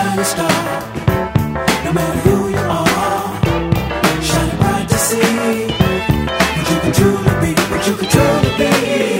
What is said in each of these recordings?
shining star. No matter who you are, shining bright to see what you can truly be, what you can truly be.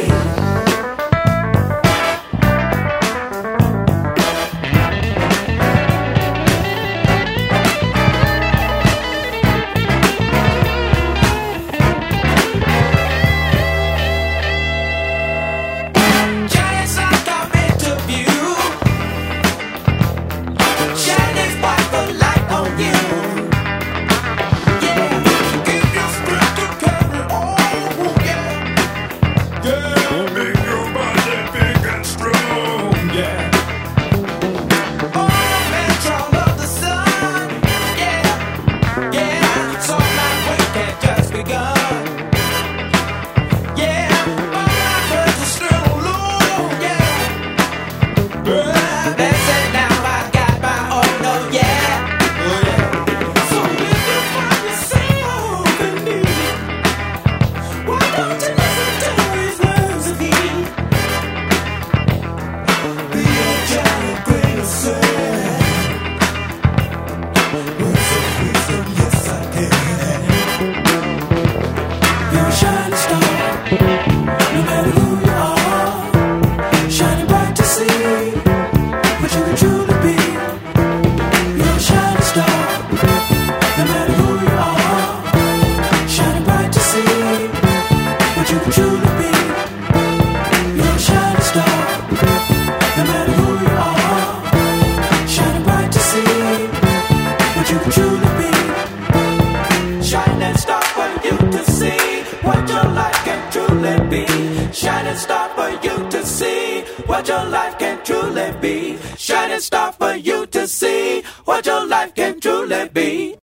Shining star for you to see what your life can truly be. Shining star for you to see what your life can truly be.